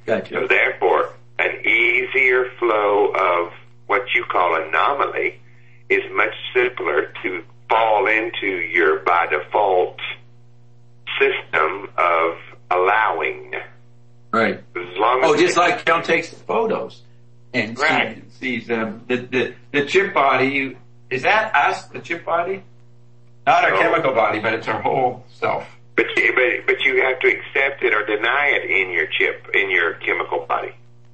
Gotcha. So therefore, an easier flow of what you call anomaly is much simpler to fall into your by default system of allowing. Right. As long as just like Cal takes the photos and sees the chip body. Is that us, the chip body? Not our chemical body, but it's our whole self. But you have to accept it or deny it in your chemical body.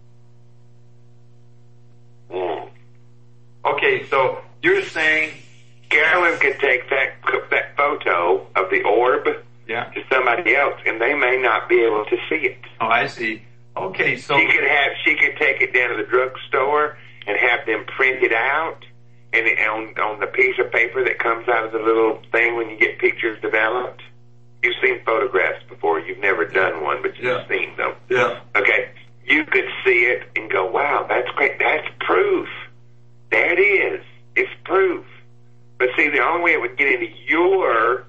Okay, so you're saying Carolyn could take that photo of the orb to somebody else, and they may not be able to see it. Oh, I see. Okay, so she could take it down to the drugstore and have them print it out, and on the piece of paper that comes out of the little thing when you get pictures developed. You've seen photographs before. You've never done one, but you've seen them. Yeah. Okay. You could see it and go, wow, that's great. That's proof. There it is. It's proof. But see, the only way it would get into your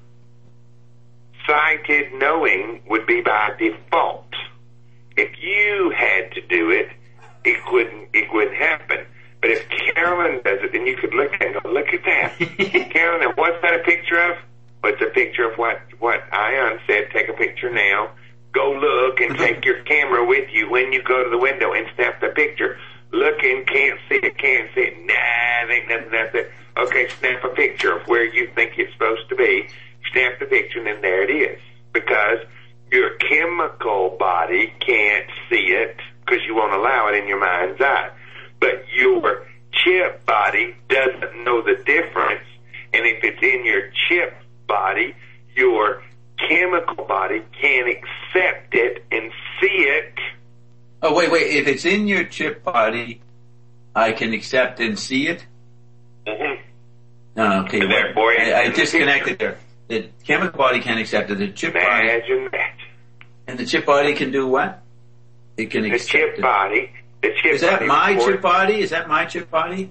sighted knowing would be by default. If you had to do it, it wouldn't happen. But if Carolyn does it, then you could look at it and go, look at that. Carolyn, what's that a picture of? Well, it's a picture of what Ion said. Take a picture now. Go look and take your camera with you when you go to the window and snap the picture. Looking, can't see it, can't see it. Nah, there ain't nothing that's it. Okay, snap a picture of where you think it's supposed to be. Snap the picture, and then there it is. Because your chemical body can't see it because you won't allow it in your mind's eye. But your chip body doesn't know the difference. And if it's in your chip body, your chemical body can accept it and see it. Oh, wait. If it's in your chip body, I can accept and see it? Mm-hmm. No, okay. And therefore, I disconnected there. The chemical body can accept it. The chip body. Imagine that. And the chip body can do what? It can accept the chip it. body. The chip Is that body my chip body? Is that my chip body?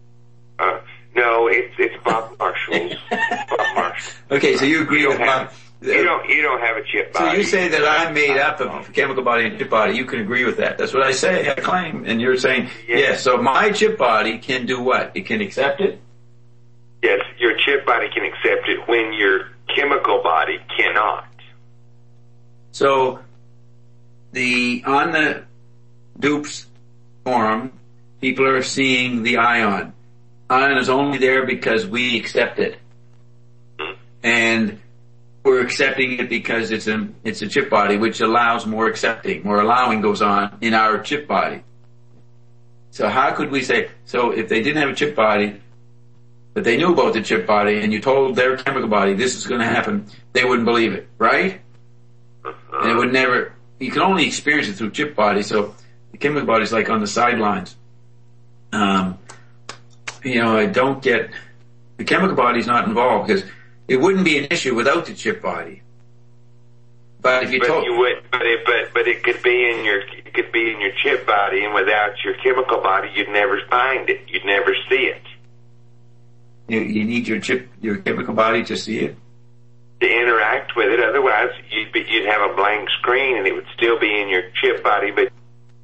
No, it's Bob Marshall's. Bob Marshall. Okay, so you agree with Bob. You don't have a chip body. So you say that I'm made up of chemical body and chip body. You can agree with that. That's what I say. I claim. And you're saying, yes, so my chip body can do what? It can accept it? Yes, your chip body can accept it when your chemical body cannot. So on the Dupes forum, people are seeing the ion. Ion is only there because we accept it. And we're accepting it because it's a chip body, which allows more accepting, more allowing goes on in our chip body. So how could we say, so if they didn't have a chip body, but they knew about the chip body, and you told their chemical body this is going to happen, they wouldn't believe it, right? And it would never, you can only experience it through chip body, so the chemical body is like on the sidelines. I don't get, the chemical body is not involved because it wouldn't be an issue without the chip body. But if you told, but it could be in your chip body, and without your chemical body, you'd never find it. You'd never see it. You need your chemical body to see it? To interact with it. Otherwise, you'd have a blank screen, and it would still be in your chip body, but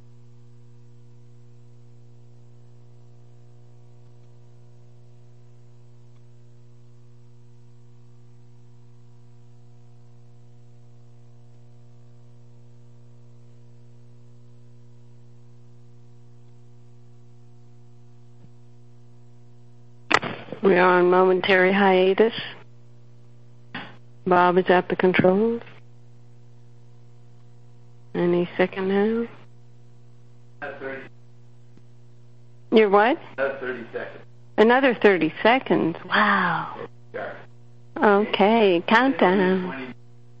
we are on momentary hiatus. Bob is at the controls. Any second now? You're what? Another 30 seconds. Another 30 seconds. Wow. Okay, countdown.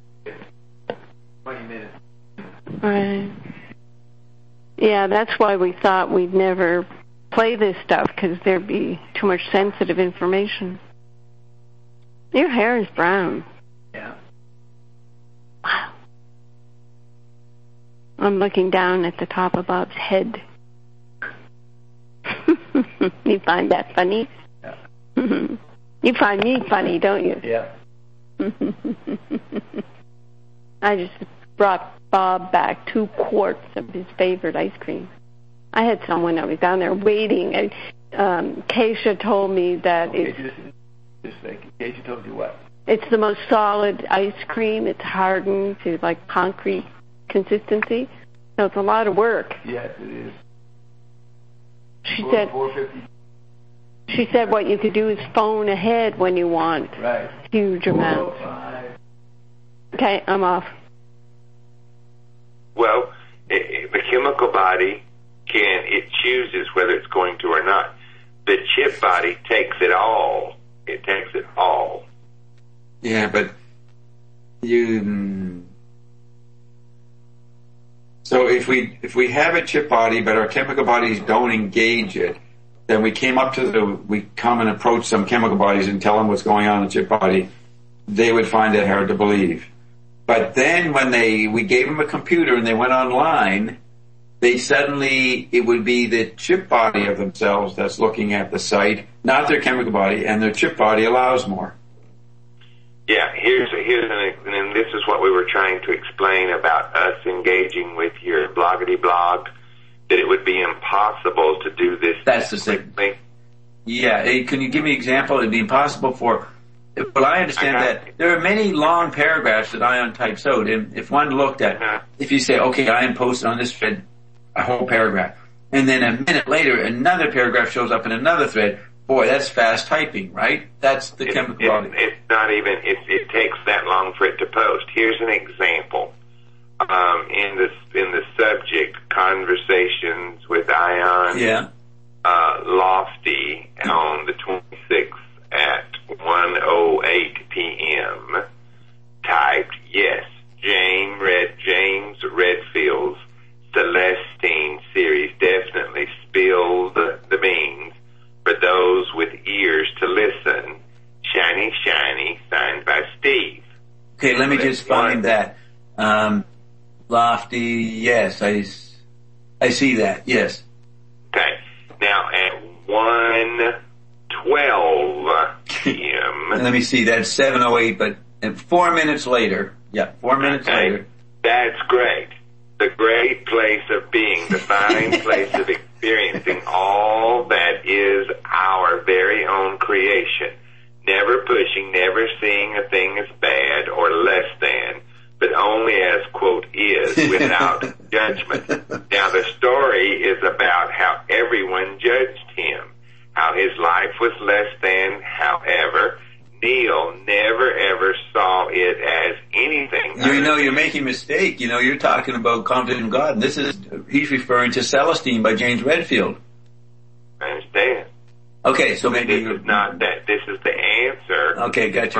20 minutes. Right. Yeah, that's why we thought we'd never play this stuff, because there'd be too much sensitive information. Your hair is brown. Yeah. Wow. I'm looking down at the top of Bob's head. You find that funny? Yeah. You find me funny, don't you? Yeah. I just brought Bob back 2 quarts of his favorite ice cream. I had someone that was down there waiting, and Keisha told me that Keisha told you what? It's the most solid ice cream. It's hardened to like concrete consistency, so it's a lot of work. Yes, it is. She said $4.50. She said what you could do is phone ahead when you want huge amounts. Okay, I'm off. Well, the chemical body it chooses whether it's going to or not. The chip body takes it all. It takes it all. Yeah, but so if we have a chip body, but our chemical bodies don't engage it, then we come and approach some chemical bodies and tell them what's going on in the chip body. They would find it hard to believe. But then when we gave them a computer and they went online, it would be the chip body of themselves that's looking at the site, not their chemical body, and their chip body allows more. Yeah, and this is what we were trying to explain about us engaging with your bloggity blog, that it would be impossible to do this. That's the same thing. Yeah, can you give me an example? It'd be impossible for. Well, I understand that there are many long paragraphs that Ion types out, and if one looked at, if you say, okay, Ion posted on this thread a whole paragraph, and then a minute later another paragraph shows up in another thread, boy, that's fast typing, right? That's the chemical body. It's not even, it takes that long for it to post. Here's an example. In the subject, conversations with Ion Lofty on the 26th at 1:08 p.m. typed, yes, James Redfield's Celestine series definitely spilled the beans for those with ears to listen. Shiny, shiny, signed by Steve. Okay, let me just find that. Lofty, yes, I see that, yes. Okay, now at 1:12 p.m. Let me see, that's 7:08, but 4 minutes later. Yeah, 4 minutes later. That's great. The great place of being, the fine place of experiencing all that is our very own creation. Never pushing, never seeing a thing as bad or less than, but only as, quote, is, without judgment. Now, the story is about how everyone judged him, how his life was less than. However, Neil never ever saw it as anything. You're making a mistake. You're talking about confidence in God, and he's referring to Celestine by James Redfield. I understand. Okay, so maybe this is not that. This is the answer. Okay, gotcha.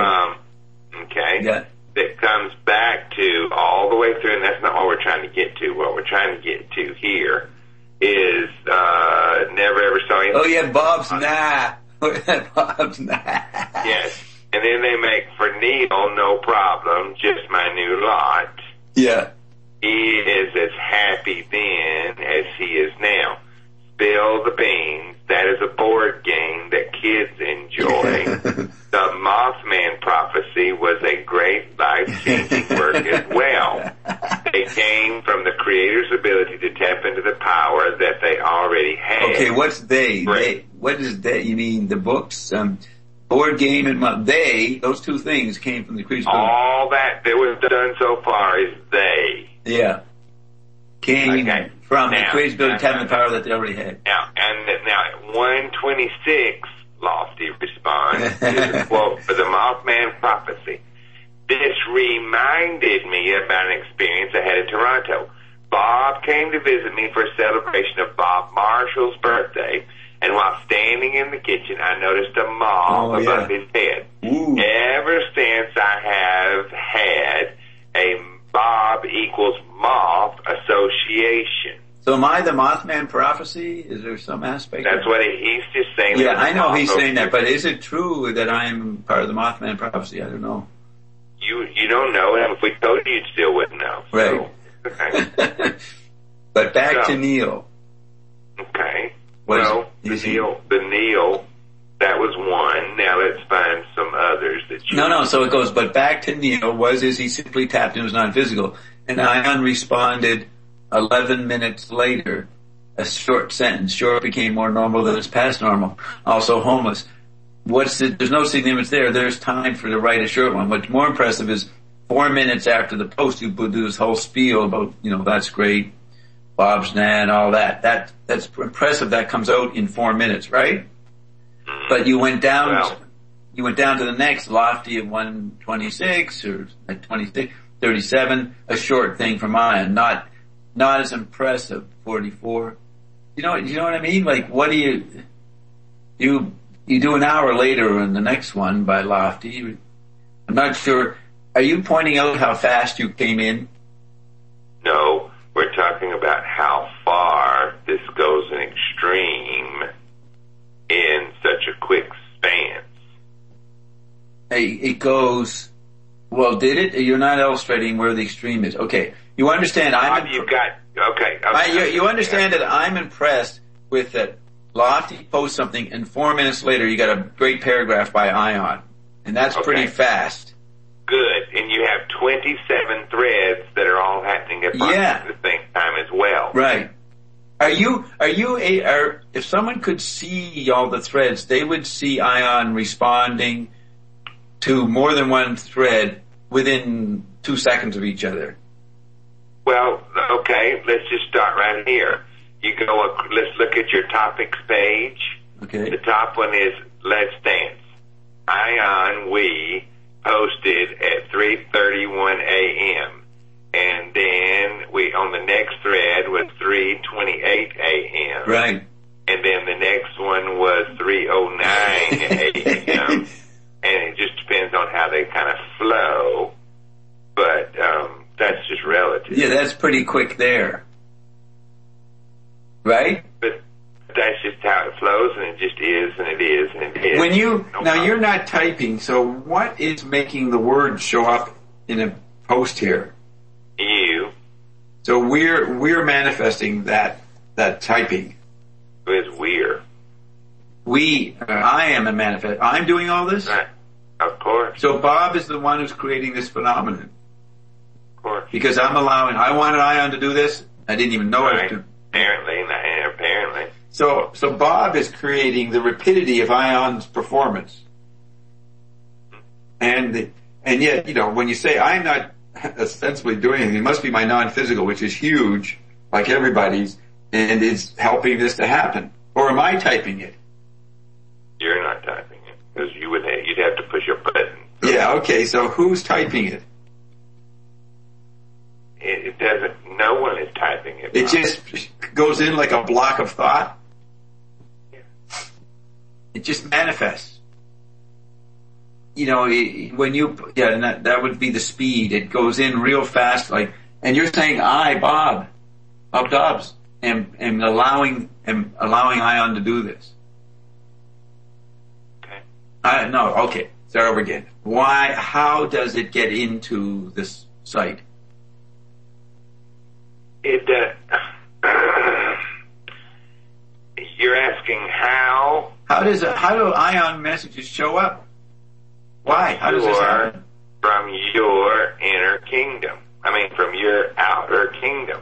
Yeah. That comes back to all the way through, and that's not what we're trying to get to. What we're trying to get to here is never ever saw anything. Oh yeah, Bob's nah. Bob's nah. Yes, and then they make for Neil, no problem, just my new lot. Yeah. He is as happy then as he is now. Spill the beans. That is a board game that kids enjoy. The Mothman prophecy was a great life-changing work as well. They came from the creator's ability to tap into the power that they already had. Okay, what's they? What is they? You mean the books? Board game and those two things came from the creator's ability. All that was done so far is they. Yeah. Came from the creator's ability to tap into the power that they already had. Now at 1:26, Lofty responds to the quote for the Mothman prophecy. This reminded me about an experience I had in Toronto. Bob came to visit me for a celebration of Bob Marshall's birthday, and while standing in the kitchen, I noticed a moth above his head. Ooh. Ever since I have had a Bob equals moth association. So am I the Mothman prophecy? Is there some aspect? That's what he's just saying. Yeah, I know he's saying that, but is it true that I'm part of the Mothman prophecy? I don't know. You don't know, and if we told you, you still wouldn't know. Right. So, okay. But back to Neil. Okay. The Neil, that was one. Now let's find some others that you... No, so it goes, but back to Neil, is he simply tapped into his non-physical? and Ion responded 11 minutes later. A short sentence. Short became more normal than its past normal. Also homeless. There's no significance there. There's time for to write a short one. What's more impressive is 4 minutes after the post, you do this whole spiel about, that's great, Bob's Nan, all that. That's impressive. That comes out in 4 minutes, right? But you went down to the next, Lofty at 126 or at 26, 37, a short thing from Ion, not as impressive, 44. You know what I mean? Like, what do you do an hour later in the next one by Lofty? I'm not sure. Are you pointing out how fast you came in? No, we're talking about how far this goes in extreme in such a quick span. It goes, well, did it? You're not illustrating where the extreme is. Okay. You understand you understand that I'm impressed with that Lofty posts something and 4 minutes later you got a great paragraph by Ion. And that's pretty fast. Good. And you have 27 threads that are all happening at the same time as well. Right. If someone could see all the threads, they would see Ion responding to more than one thread within 2 seconds of each other. Well, okay, let's just start right here. Let's look at your topics page. Okay. The top one is Let's Dance. Ion, we posted at 3:31 a.m. And then on the next thread was 3:28 a.m. Right. And then the next one was 3:09 a.m. And it just depends on how they kind of flow. But that's just relative. Yeah, that's pretty quick there. Right? But that's just how it flows, and it just is, and it is, and it is. You're not typing, so what is making the word show up in a post here? You. So we're manifesting that typing. It's weird. I am a manifest. I'm doing all this? Right. Of course. So Bob is the one who's creating this phenomenon. Of course. Because I wanted Ion to do this. I didn't even know it. Apparently. So Bob is creating the rapidity of Ion's performance. And yet, when you say I'm not ostensibly doing anything, it must be my non-physical, which is huge, like everybody's, and is helping this to happen. Or am I typing it? You're not typing it, because you'd have to push a button. Yeah, okay, so who's typing it? It doesn't, no one is typing it. It just goes in like a block of thought? Yeah. It just manifests. That would be the speed. It goes in real fast, and you're saying Bob Dobbs, am allowing Ion to do this. Okay. Okay. Start over again. Why? How does it get into this site? You're asking how? How do Ion messages show up? Why? How does this happen? From your inner kingdom. From your outer kingdom.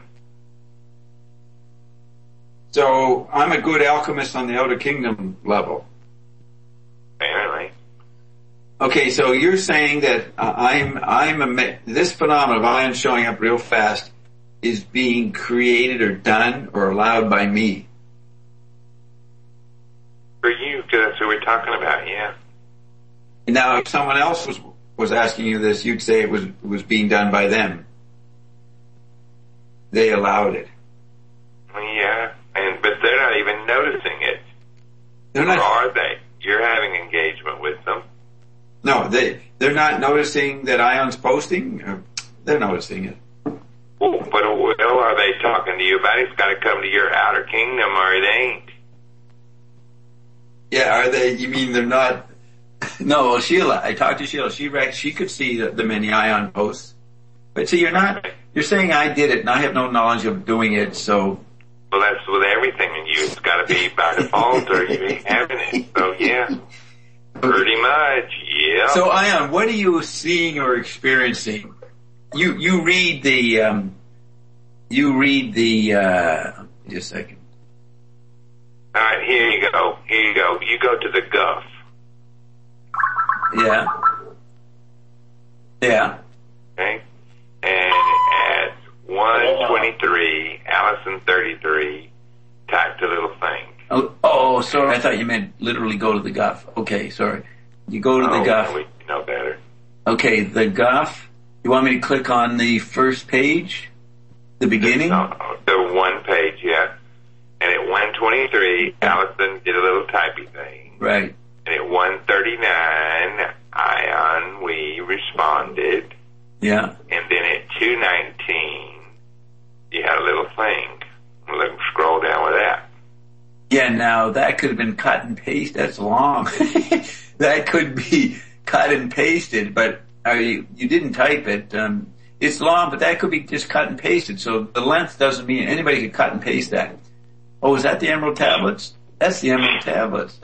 So I'm a good alchemist on the outer kingdom level. Apparently. Okay, so you're saying that this phenomenon of Ion showing up real fast is being created or done or allowed by me. For you, because that's what we're talking about, yeah. Now, if someone else was asking you this, you'd say it was being done by them. They allowed it. Yeah, but they're not even noticing it. They're not. Or are they? You're having engagement with them. No, they're not noticing that Ion's posting. They're noticing it. But are they talking to you about it? It's got to come to your outer kingdom, or it ain't. Yeah, are they? You mean they're not? No, well, Sheila. I talked to Sheila. She could see the many Ion posts. But see, you're saying I did it, and I have no knowledge of doing it, so. Well, that's with everything in you. It's got to be by default, or you ain't having it. So, yeah. Pretty much, yeah. So, Ion, what are you seeing or experiencing you read the just a second. All right, here you go. You go to the Guff. Yeah. Yeah. Okay. And at 123, Allison 33, type the little thing. Oh, sorry. I thought you meant literally go to the Guff. Okay, sorry. You go to the Guff. We know better. Okay, the Guff. You want me to click on the first page? The beginning? The one page, yeah. And at 123, Allison did a little typey thing. Right. And at 139, Ion, we responded. Yeah. And then at 219, you had a little thing. Let me scroll down with that. Yeah, now that could have been cut and pasted. That's long. That could be cut and pasted, but you didn't type it. It's long, but that could be just cut and pasted. So the length doesn't mean anybody could cut and paste that. Oh, is that the Emerald Tablets? That's the Emerald Tablets.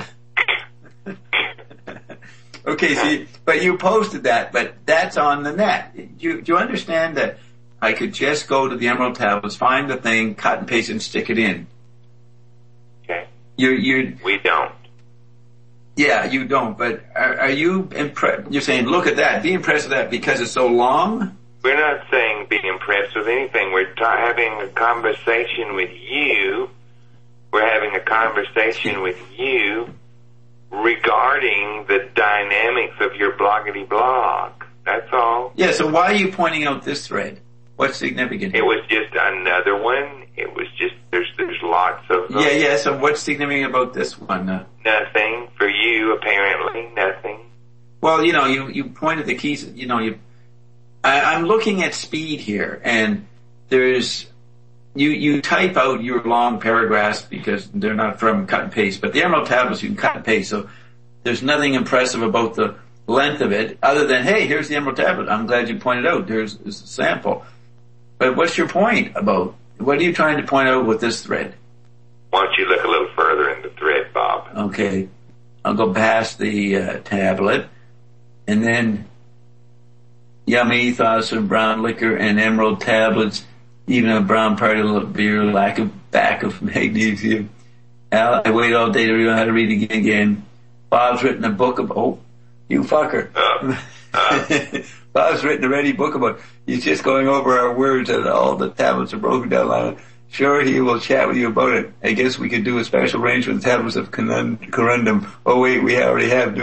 Okay, see, but you posted that, but that's on the net. Do you understand that I could just go to the Emerald Tablets, find the thing, cut and paste, and stick it in? Okay. We don't. Yeah, you don't, but are you impressed? You're saying, look at that, be impressed with that because it's so long? We're not saying be impressed with anything. We're having a conversation with you. We're having a conversation with you regarding the dynamics of your bloggity blog. That's all. Yeah, so why are you pointing out this thread? What's significant? It was just another one. It was just, there's lots of them. Yeah, so what's significant about this one? Nothing. For you, apparently, nothing. Well, you pointed the keys, I'm looking at speed here, and there's, you type out your long paragraphs because they're not from cut and paste, but the Emerald Tablets you can cut and paste, so there's nothing impressive about the length of it other than, hey, here's the Emerald Tablet. I'm glad you pointed out. There's a sample. But what's your point about, what are you trying to point out with this thread? Why don't you look a little further in the thread, Bob? Okay. I'll go past the tablet, and then yummy thoughts of brown liquor and Emerald Tablets, even a brown particle of beer, lack of magnesium. I wait all day to learn how to read again. Bob's written a book about, you fucker. Bob's written a ready book about, he's just going over our words and all the tablets are broken down line. Sure, he will chat with you about it. I guess we could do a special range with the tablets of Corundum. Oh wait, we already have.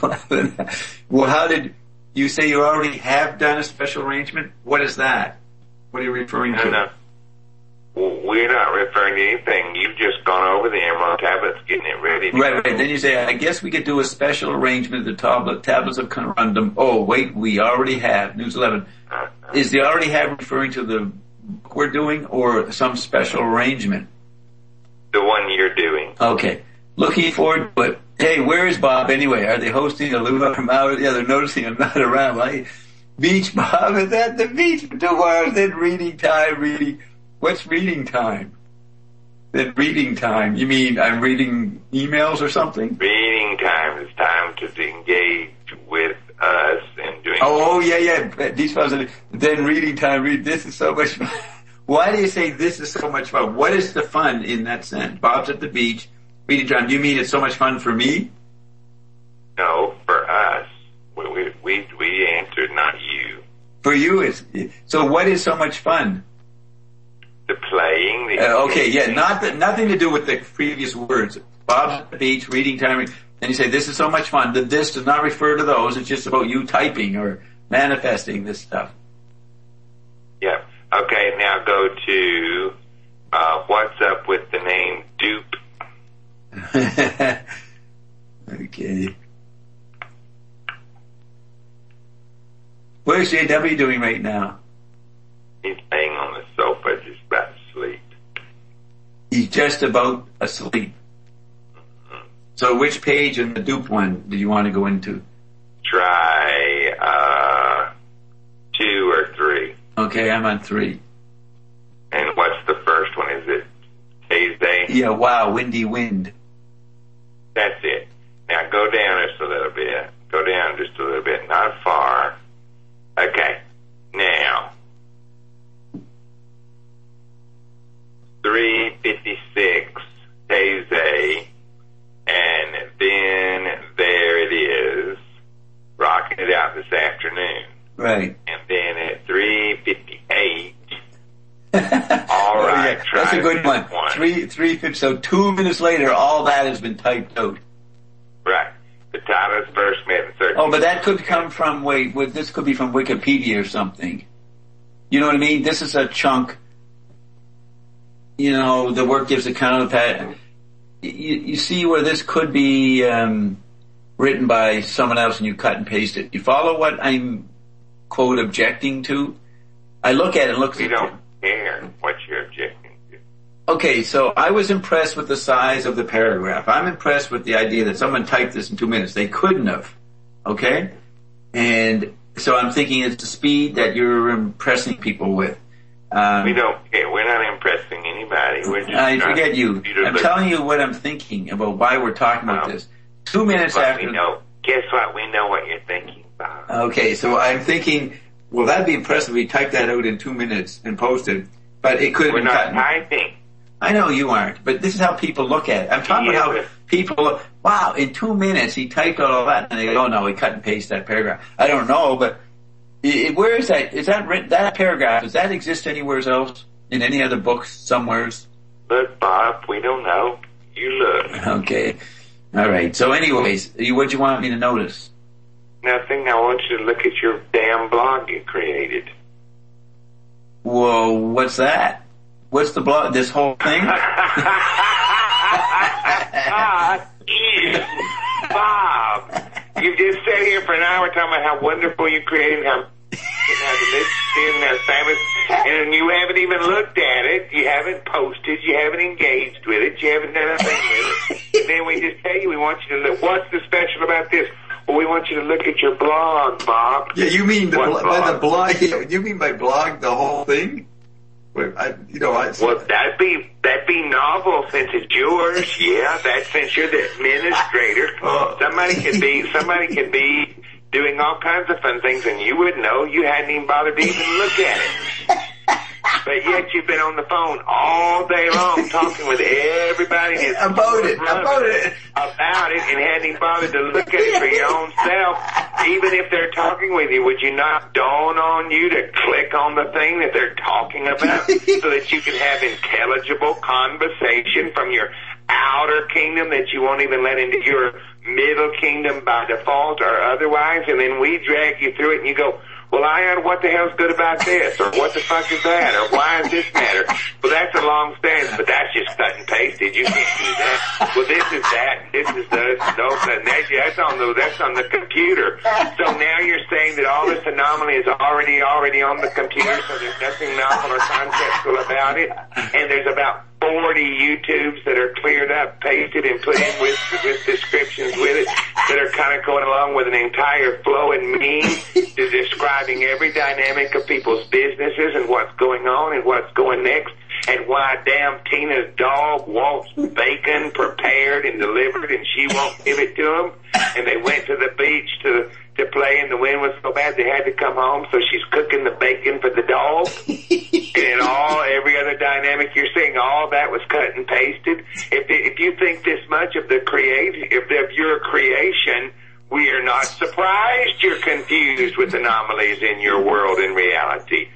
Well, how did you say you already have done a special arrangement? What is that? What are you referring to? No. Well, we're not referring to anything. You've just gone over the Emerald Tablets, getting it ready. Right. Then you say, I guess we could do a special arrangement of the tablets of Corundum. Oh, wait, we already have. News 11. Is the already have referring to the book we're doing or some special arrangement? The one you're doing. Okay. Looking forward to it. Hey, where is Bob anyway? Are they hosting a luau from out? Yeah, they're noticing I'm not around. Like, beach, Bob is at the beach for 2 hours. Then reading time. What's reading time? Then reading time. You mean I'm reading emails or something? Reading time is time to engage with us and doing. Oh, yeah. These fellas. Then reading time. This is so much fun. Why do you say this is so much fun? What is the fun in that sense? Bob's at the beach. Reading time. Do you mean it's so much fun for me? No, for us. We answered, not you. For you, it's so. What is so much fun? The playing. Okay, yeah, nothing to do with the previous words. Bob's at the beach, reading time, and you say this is so much fun. This does not refer to those. It's just about you typing or manifesting this stuff. Yeah. Okay. Now go to what's up with the name Dupe. Okay. What is JW doing right now? He's laying on the sofa, just about to sleep. He's just about asleep. Mm-hmm. So which page in the dupe one do you want to go into? Try 2 or 3. Okay, I'm on 3. And what's the first one? Is it Tuesday? Yeah, wow, windy wind. That's it. Now go down just a little bit. Not far. Okay. Now, 3:56 Taizé, and then there it is, rocking it out this afternoon. Right. And then at 3:58, all right, yeah, that's a good one. 3:50. So 2 minutes later, all that has been typed out. Right. The Tyler's first met in 13. Oh, but that could come from this could be from Wikipedia or something. You know what I mean? This is a chunk. You know, the work gives account of that. You see where this could be written by someone else, and you cut and paste it. You follow what I'm quote objecting to? I look at it and look. We don't care what you're objecting to. Okay, so I was impressed with the size of the paragraph. I'm impressed with the idea that someone typed this in 2 minutes. They couldn't have. Okay? And so I'm thinking it's the speed that you're impressing people with. We don't care. We're not impressing anybody. We're just I forget you. I'm telling you what I'm thinking about why we're talking about this. 2 minutes after. We know. Guess what? We know what you're thinking about. Okay, so I'm thinking, well, that'd be impressive if we typed that out in 2 minutes and posted, but it could have been cut. We're not typing. I know you aren't, but this is how people look at it. I'm talking about how people, wow, in 2 minutes he typed out all that, and they go, oh no, he cut and paste that paragraph. I don't know, but where is that? Is that written, that paragraph, does that exist anywhere else? In any other books, somewheres? Look, Bob, we don't know. You look. Okay. All right. So anyways, what do you want me to notice? Nothing. I want you to look at your damn blog you created. Whoa, what's that? What's the blog? This whole thing? Bob, you just sat here for an hour talking about how wonderful you created, how delicious and how fabulous, and you haven't even looked at it. You haven't posted. You haven't engaged with it. You haven't done anything with it. And then we just tell you we want you to look. What's the special about this? Well, we want you to look at your blog, Bob. Yeah, you mean by the blog? Yeah, you mean by blog the whole thing? Well, that'd be novel since it's yours. Yeah, since you're the administrator. Somebody could be doing all kinds of fun things, and you would know. You hadn't even bothered to even look at it. But yet you've been on the phone all day long talking with everybody about it, and hadn't even bothered to look at it for your own self. Even if they're talking with you, would you not dawn on you to click on the thing that they're talking about so that you can have intelligible conversation from your outer kingdom that you won't even let into your middle kingdom by default or otherwise? And then we drag you through it and you go, well, Ion, what the hell's good about this? Or what the fuck is that? Or why does this matter? Well, that's a long sentence, but that's just cut and pasted. You can't do that. Well, this is that. This is this. That's on the computer. So now you're saying that all this anomaly is already on the computer, so there's nothing novel or conceptual about it. And there's about 40 YouTubes that are cleared up, pasted, and put in with descriptions with it that are kind of going along with an entire flow and meme to describing every dynamic of people's businesses and what's going on and what's going next and why damn Tina's dog wants bacon prepared and delivered and she won't give it to him. And they went to the beach to play and the wind was so bad they had to come home, so she's cooking the bacon for the dog. And every other dynamic you're seeing, all that was cut and pasted. If you think this much of your creation, we are not surprised you're confused with anomalies in your world and reality.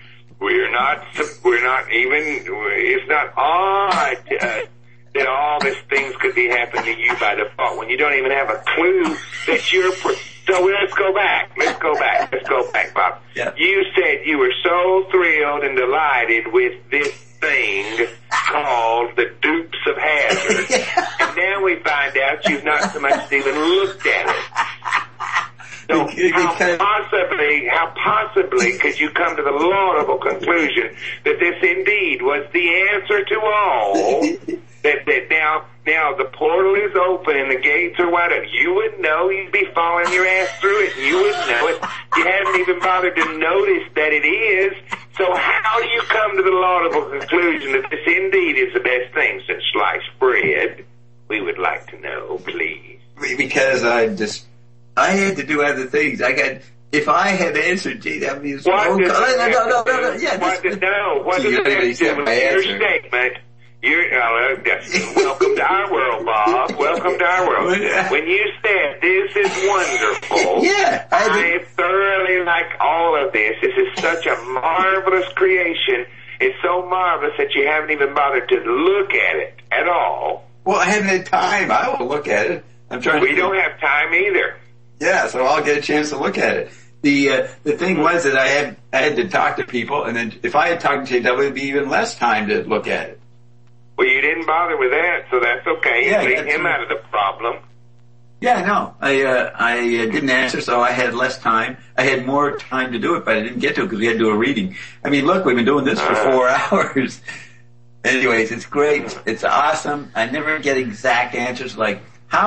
It's not odd that all these things could be happening to you by default when you don't even have a clue that you're. So let's go back, Bob. Yeah. You said you were so thrilled and delighted with this thing called the Dukes of Hazzard. And now we find out you've not so much even looked at it. So how possibly could you come to the laudable conclusion that this indeed was the answer to all? That now the portal is open and the gates are wide open. You would know. You'd be following your ass through it. You would know it. You haven't even bothered to notice that it is. So how do you come to the laudable conclusion that this indeed is the best thing since sliced bread? We would like to know, please. Because I had to do other things. If I had answered, gee, that means no. Yeah, what does that do with your statement? Welcome to our world, Bob. Welcome to our world. When you said this is wonderful, yeah, I thoroughly like all of this. This is such a marvelous creation. It's so marvelous that you haven't even bothered to look at it at all. Well, I haven't had time. I will look at it. We don't have time either. Yeah, so I'll get a chance to look at it. The thing was that I had to talk to people, and then if I had talked to JW, it'd be even less time to look at it. Well, you didn't bother with that, so that's okay. Yeah, leave him out of the problem. Yeah, no, I didn't answer, so I had less time. I had more time to do it, but I didn't get to it because we had to do a reading. I mean, look, we've been doing this for 4 hours. Anyways, it's great. It's awesome. I never get exact answers like,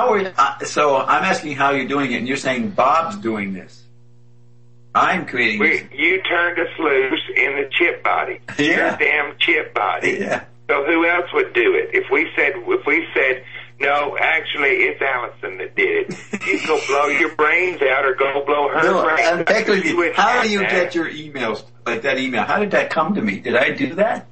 so I'm asking how you're doing it, and you're saying Bob's doing this. I'm creating this. You turned us loose in the chip body. Yeah. Your damn chip body. Yeah. So who else would do it? If we said, no, actually, it's Allison that did it. You go blow your brains out or go blow her brains out. How do you get your emails, like that email? How did that come to me? Did I do that?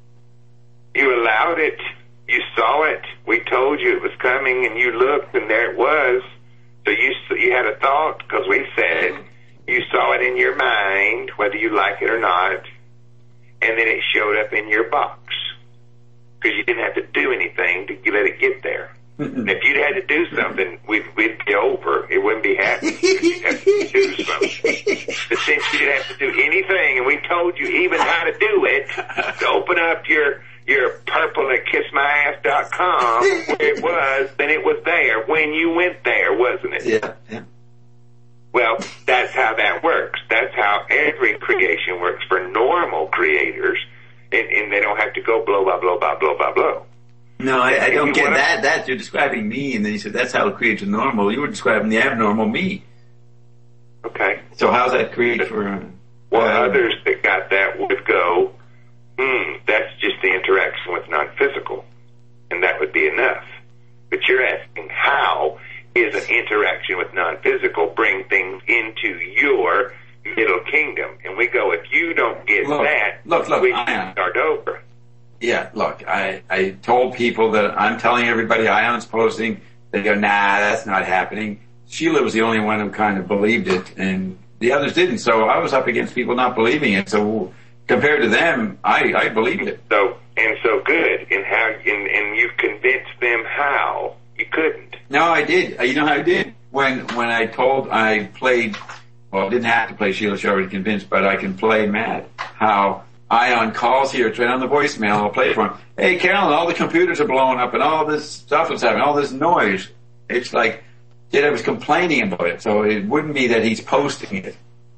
You allowed it. You saw it. We told you it was coming, and you looked, and there it was. So you had a thought, because we said you saw it in your mind, whether you like it or not, and then it showed up in your box. Because you didn't have to do anything to let it get there. And if you'd had to do something, we'd be over. It wouldn't be happening. You'd have to do something. But since you didn't have to do anything, and we told you even how to do it, to open up your purple at kissmyass.com, where it was, then it was there when you went there, wasn't it? Yeah. Well, that's how that works. That's how every creation works for normal creators. And they don't have to go blow, blah, blow, blah, blow, blah, blow. No, I don't get that. That you're describing me, and then you said that's how it creates a normal. You were describing the abnormal me. Okay. So how's that created for? Others that got that would go, that's just the interaction with non-physical, and that would be enough. But you're asking how is an interaction with non-physical bring things into your middle kingdom, and we go, if you don't get we can start over. Yeah, look, I told people that I'm telling everybody Ion's posting. They go, nah, that's not happening. Sheila was the only one who kind of believed it, and the others didn't. So I was up against people not believing it. So compared to them, I believed it. So good. And you convinced them how you couldn't. No, I did. You know how I did? When I played. Well, I didn't have to play Sheila. She already convinced, but I can play Matt. How Ion calls here. It's right on the voicemail. I'll play it for him. Hey, Carolyn, all the computers are blowing up and all this stuff is happening, all this noise. It's like, I was complaining about it. So it wouldn't be that he's posting it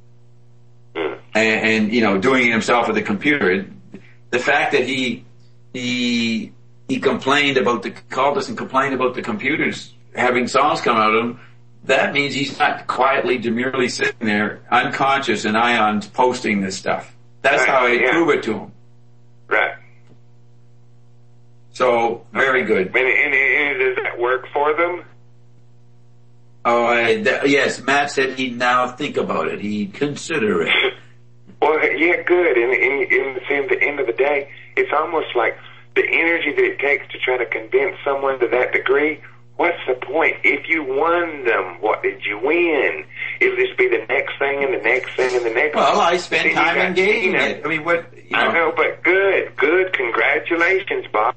and doing it himself with the computer. The fact that he called us and complained about the computers having songs come out of them, that means he's not quietly, demurely sitting there, unconscious, and Ion's posting this stuff. That's how I prove it to him. Right. So, very good. And does that work for them? Oh, yes. Matt said he'd now think about it. He'd consider it. Well, yeah, good. And at the end of the day, it's almost like the energy that it takes to try to convince someone to that degree. What's the point? If you won them, what did you win? It'll just be the next thing and the next thing and the next thing. Well, I spent time engaging it. I mean, what? I know, but good. Congratulations, Bob.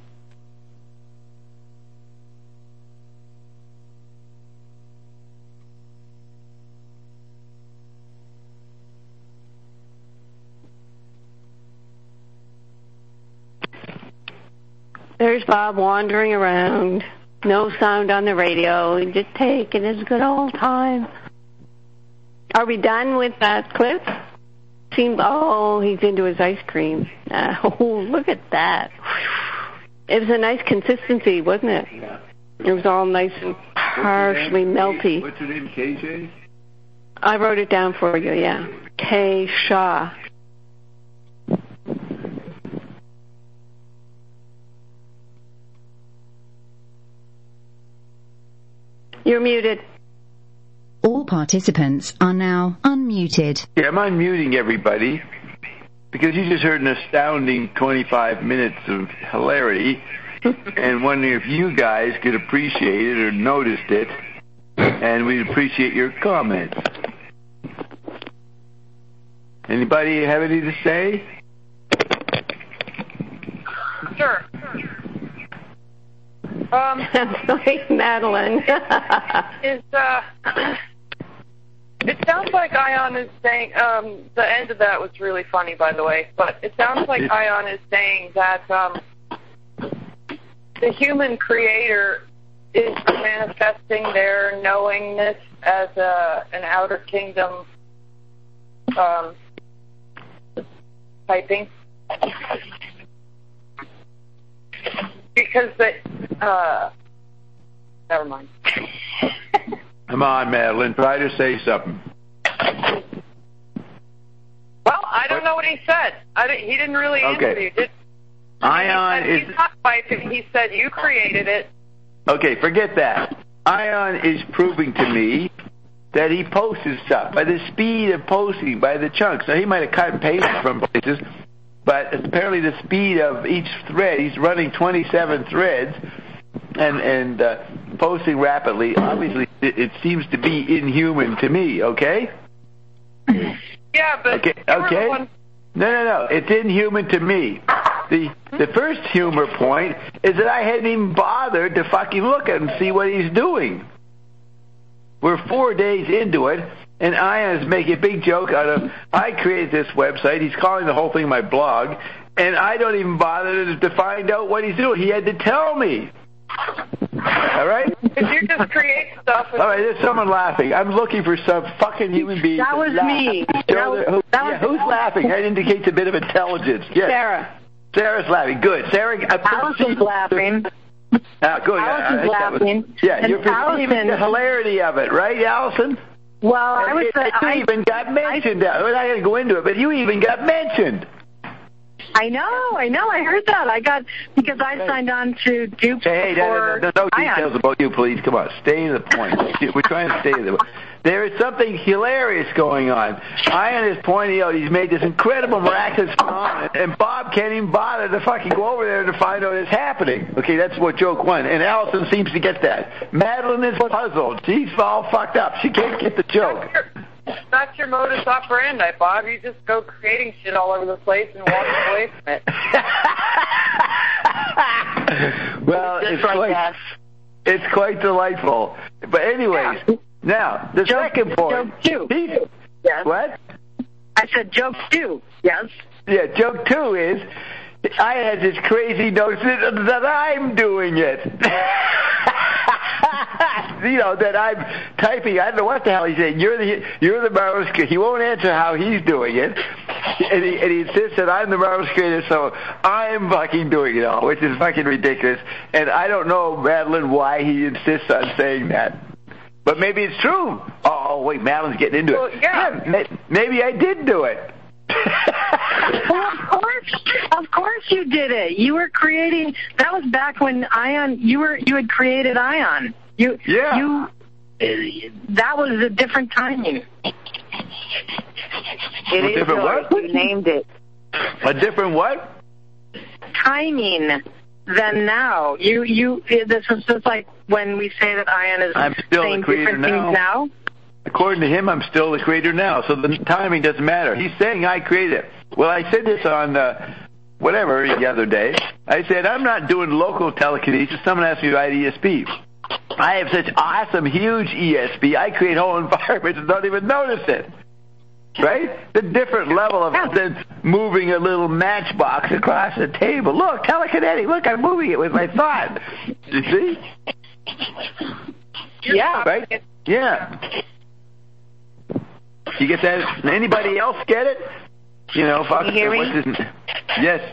There's Bob wandering around. No sound on the radio. Just taking his good old time. Are we done with that clip? He's into his ice cream. Oh, look at that. It was a nice consistency, wasn't it? Yeah. It was all nice and partially melty. What's your name, KJ? I wrote it down for you, yeah. K. Shaw. You're muted. All participants are now unmuted. Yeah, I'm unmuting everybody. because you just heard an astounding 25 minutes of hilarity, and wondering if you guys could appreciate it or noticed it, and we'd appreciate your comments. Anybody have anything to say? Sure. That's like Madeline. It sounds like Ion is saying, the end of that was really funny, by the way, but it sounds like Ion is saying that the human creator is manifesting their knowingness as an outer kingdom typing. Because never mind. Come on, Madeline, try to say something. Well, I don't know what he said. He didn't really answer you, did Ion he? He's not typing. He said you created it. Okay, forget that. Ion is proving to me that he posts his stuff by the speed of posting, by the chunks. Now, he might have cut and pasted from places, but apparently the speed of each thread, he's running 27 threads and posting rapidly. Obviously, it seems to be inhuman to me, okay? Yeah, but... Okay. No. It's inhuman to me. The first humor point is that I hadn't even bothered to fucking look at him and see what he's doing. We're 4 days into it, and Ion is making a big joke out of, I created this website, he's calling the whole thing my blog, and I don't even bother to find out what he's doing. He had to tell me. All right? Because you just create stuff. All right, there's someone laughing. I'm looking for some fucking human being. That was me. Who's laughing? That indicates a bit of intelligence. Yes. Sarah. Sarah's laughing. Good. Sarah, Allison's laughing. Good. Allison's laughing. You're perceiving the hilarity of it, right, Allison? Well, I was. You even got mentioned. We're not going to go into it, but you even got mentioned. I know. I heard that. Because I signed on to Dupe. Hey, no details about you, please. Come on, stay to the point. We're trying to stay to the point. There is something hilarious going on. Ion is pointing out he's made this incredible, miraculous phenomenon, and Bob can't even bother to fucking go over there to find out what's happening. Okay, that's what joke one. And Allison seems to get that. Madeline is puzzled. She's all fucked up. She can't get the joke. That's your modus operandi, Bob. You just go creating shit all over the place and walk away from it. Well, it's quite delightful. But anyways, now, the second point. Joke 2. Yes. What? I said joke 2. Yes. Yeah, joke 2 is, I had this crazy notion that I'm doing it. That I'm typing. I don't know what the hell he's saying. You're the marvelous creator. He won't answer how he's doing it, and he insists that I'm the marvelous creator, so I'm fucking doing it all, which is fucking ridiculous. And I don't know, Madeline, why he insists on saying that. But maybe it's true. Oh, wait, Madeline's getting into it. Yeah. Maybe I did do it. Well, of course you did it. You were creating. That was back when Ion. You had created Ion. That was a different timing. It is what? You named it. A different what? Timing than now. This was just like when we say that Ion is I'm still saying the creator different things now. According to him, I'm still the creator now, so the timing doesn't matter. He's saying I created it. Well, I said this on the other day. I said, I'm not doing local telekinesis. Someone asked me about ESP. I have such awesome, huge ESP. I create whole environments and don't even notice it. Right? The different level of than moving a little matchbox across the table. Look, telekinetic. Look, I'm moving it with my thought. You see? Yeah. Right? Yeah. You get that? Anybody else get it? Can you hear me? Yes.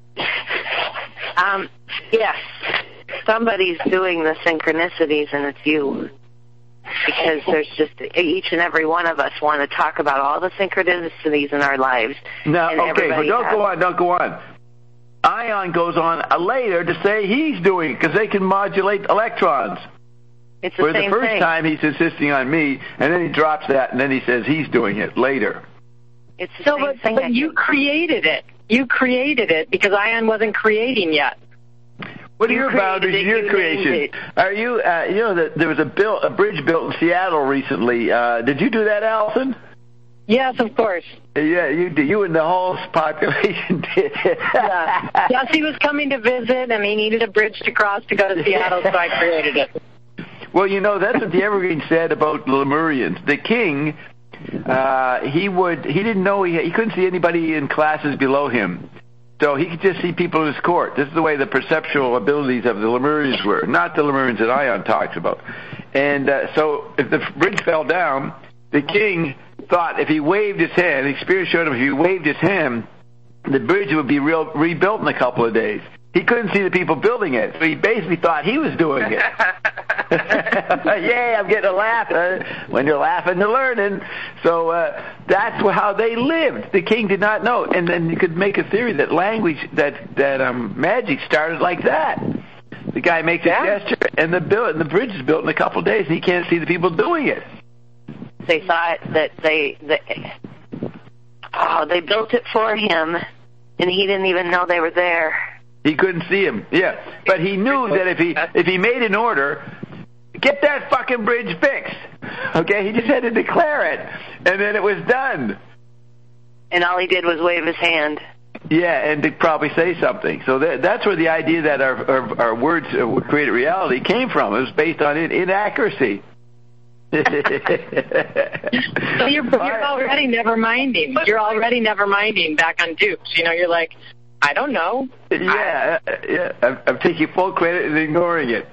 Yes. Somebody's doing the synchronicities, and it's you. Because there's just each and every one of us want to talk about all the synchronicities in our lives. No, okay, but don't go on. Ion goes on later to say he's doing it because they can modulate electrons. It's the same thing. For the first time, he's insisting on me, and then he drops that, and then he says he's doing it later. It's the same thing. But you created it. You created it because Ion wasn't creating yet. What are your boundaries in your creation? Are you, you know, there was a bridge built in Seattle recently. Did you do that, Allison? Yes, of course. Yeah, you did. You and the whole population did. Yeah. Jesse was coming to visit, and he needed a bridge to cross to go to Seattle, so I created it. Well, you know, that's what the Evergreen said about the Lemurians. The king, he didn't know, he couldn't see anybody in classes below him. So he could just see people in his court. This is the way the perceptual abilities of the Lemurians were, not the Lemurians that Ion talks about. And so if the bridge fell down, the king thought if he waved his hand, experience showed him if he waved his hand, the bridge would be rebuilt in a couple of days. He couldn't see the people building it, so he basically thought he was doing it. Yay, I'm getting a laugh. When you're laughing, you're learning. So that's how they lived. The king did not know. And then you could make a theory that language, that magic started like that. The guy makes a gesture, and the bridge is built in a couple of days, and he can't see the people doing it. They thought that they built it for him, and he didn't even know they were there. He couldn't see him. Yeah, but he knew that if he made an order, get that fucking bridge fixed. Okay, he just had to declare it, and then it was done. And all he did was wave his hand. Yeah, and to probably say something. So that's where the idea that our words create reality came from. It was based on inaccuracy. So you're already never minding. You're already never minding back on dupes. You know, you're like, I don't know. Yeah. I'm taking full credit and ignoring it.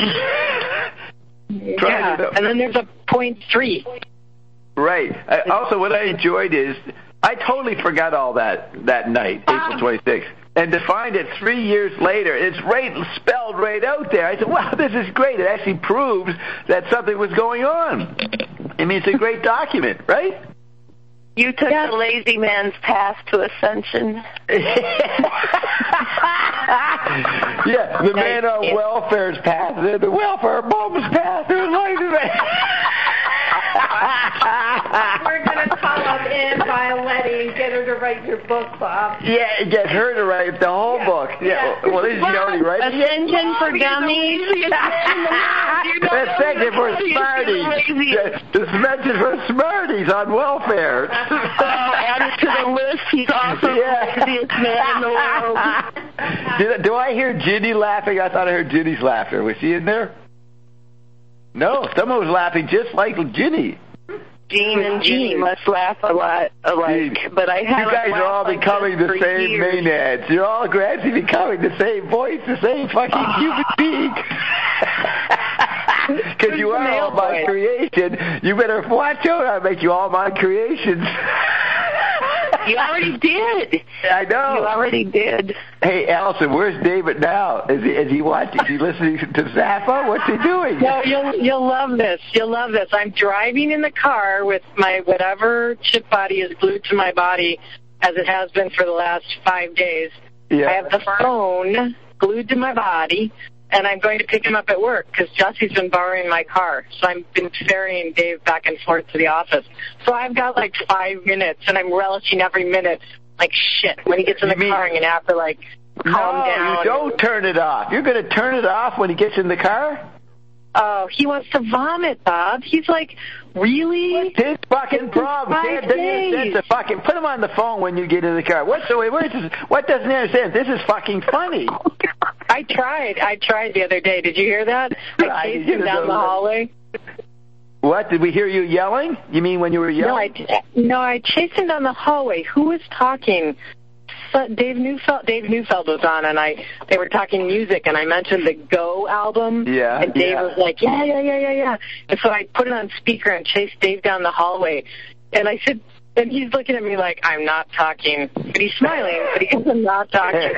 And then there's a 0.3. Right. Also, what I enjoyed is I totally forgot all that night, April 26th. And to find it 3 years later, it's spelled right out there. I said, wow, this is great. It actually proves that something was going on. I mean, it's a great document, right? You took the lazy man's path to ascension. Yeah, the man on welfare's path, the welfare bum's path to enlightenment. We're going to call up Ann Violetti and get her to write your book, Bob. Yeah, get her to write the whole book. Yeah. Well, this is already right. Ascension for dummies. Ascension for smarties. Ascension for smarties on welfare. Add it to the list. He's also the laziest man in the world. Do I hear Ginny laughing? I thought I heard Ginny's laughter. Was she in there? No, someone was laughing just like Ginny. Gene and Ginny must laugh a lot alike, but I haven't. You guys are all becoming the same maenads. You're all gradually becoming the same voice, the same fucking human being. Because you are all my creation. You better watch out. I make you all my creations. You already did. I know. You already did. Hey, Allison, where's David now? Is he watching? Is he listening to Zappa? What's he doing? No, you'll love this. You'll love this. I'm driving in the car with my whatever chip body is glued to my body, as it has been for the last 5 days. Yeah. I have the phone glued to my body, and I'm going to pick him up at work because Jesse's been borrowing my car. So I've been ferrying Dave back and forth to the office. So I've got like 5 minutes, and I'm relishing every minute like shit. When he gets in the car, I'm going to have to like calm down. No, you don't turn it off. You're going to turn it off when he gets in the car? Oh, he wants to vomit, Bob. He's like, really? What's his fucking problem? Put him on the phone when you get in the car. What doesn't he understand? This is fucking funny. I tried the other day. Did you hear that? I chased him down the hallway. What? Did we hear you yelling? You mean when you were yelling? No, I chased him down the hallway. Who was talking? Dave Neufeld was on, and they were talking music, and I mentioned the Go album. Yeah. And Dave was like, yeah. And so I put it on speaker and chased Dave down the hallway. And I said, and he's looking at me like, I'm not talking. But he's smiling, but he goes, I'm not talking.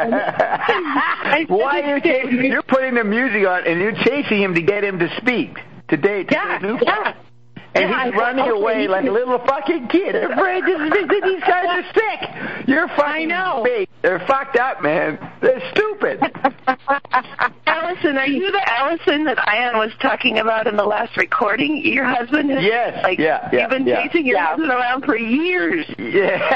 Why are you're putting the music on, and you're chasing him to get him to speak to Dave? Yeah. And he's running away like a little fucking kid. They're afraid these guys are sick. You're fucking fake. They're fucked up, man. They're stupid. I was Allison, are you the Allison that Ian was talking about in the last recording? Your husband is you've been chasing your husband around for years. Yeah.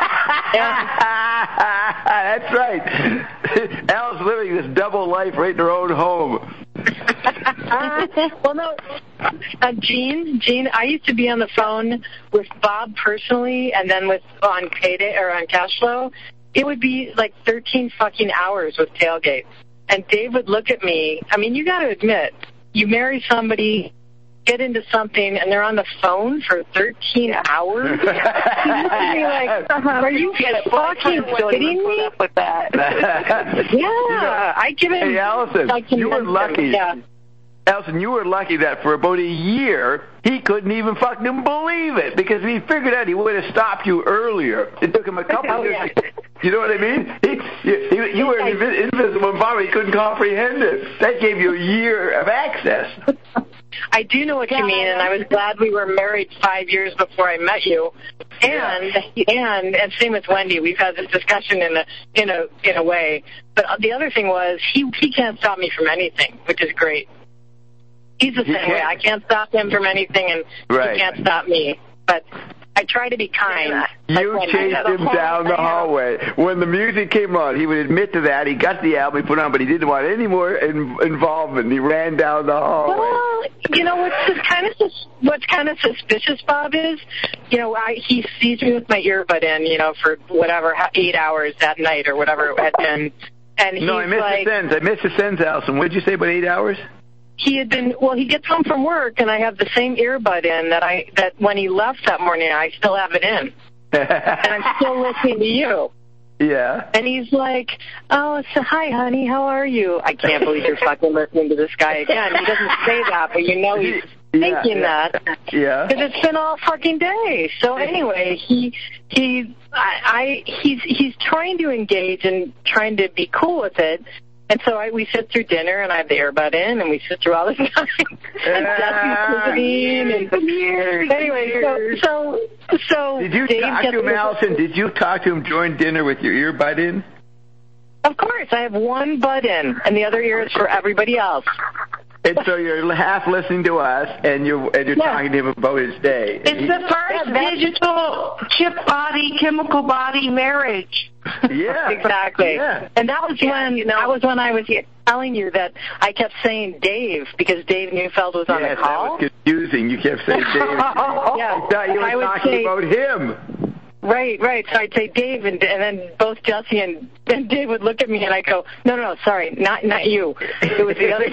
That's right. Al's living this double life right in her own home. Well, no, Gene, I used to be on the phone with Bob personally, and then on Payday or on Cash Flow. It would be like 13 fucking hours with Tailgate. And Dave would look at me. I mean, you got to admit, you marry somebody, get into something, and they're on the phone for 13 hours? You look at me like, are you fucking kidding me? With that. Yeah, I give it. Hey, Allison, you were lucky. Yeah. Allison, you were lucky that for about a year, he couldn't even fucking believe it, because if he figured out he would have stopped you earlier. It took him a couple of years. You know what I mean? You were an invisible environment. He couldn't comprehend it. That gave you a year of access. I do know what you mean, and I was glad we were married 5 years before I met you. And same with Wendy. We've had this discussion in a way. But the other thing was he can't stop me from anything, which is great. He's the same way. I can't stop him from anything, and he can't stop me. But I try to be kind. You chased him down the hallway. When the music came on, he would admit to that. He got the album he put on, but he didn't want any more involvement. He ran down the hallway. Well, you know what's kind of suspicious, Bob, is, you know, he sees me with my earbud in, you know, for whatever 8 hours that night or whatever it had been, and he's I missed the sentence, Allison. What did you say about 8 hours? He gets home from work, and I have the same earbud in that when he left that morning, I still have it in. And I'm still listening to you. Yeah. And he's like, oh, so hi, honey, how are you? I can't believe you're fucking listening to this guy again. He doesn't say that, but you know he's thinking that. Yeah. Because it's been all fucking day. So anyway, he's trying to engage and trying to be cool with it. And so we sit through dinner, and I have the earbud in, and we sit through all the time. Anyway, so did you talk to him, Allison? Did you talk to him during dinner with your earbud in? Of course. I have one bud in, and the other ear is for everybody else. And so you're half listening to us, and you're talking to him about his day. It's the first digital chemical body marriage. Yeah, exactly. Yeah. And that was when I was telling you that I kept saying Dave because Dave Neufeld was on the call. That was confusing. You kept saying Dave. I thought you were talking about him. Right. So I'd say Dave, and then both Jesse and Dave would look at me, and I'd go, no, sorry, not you. It was the other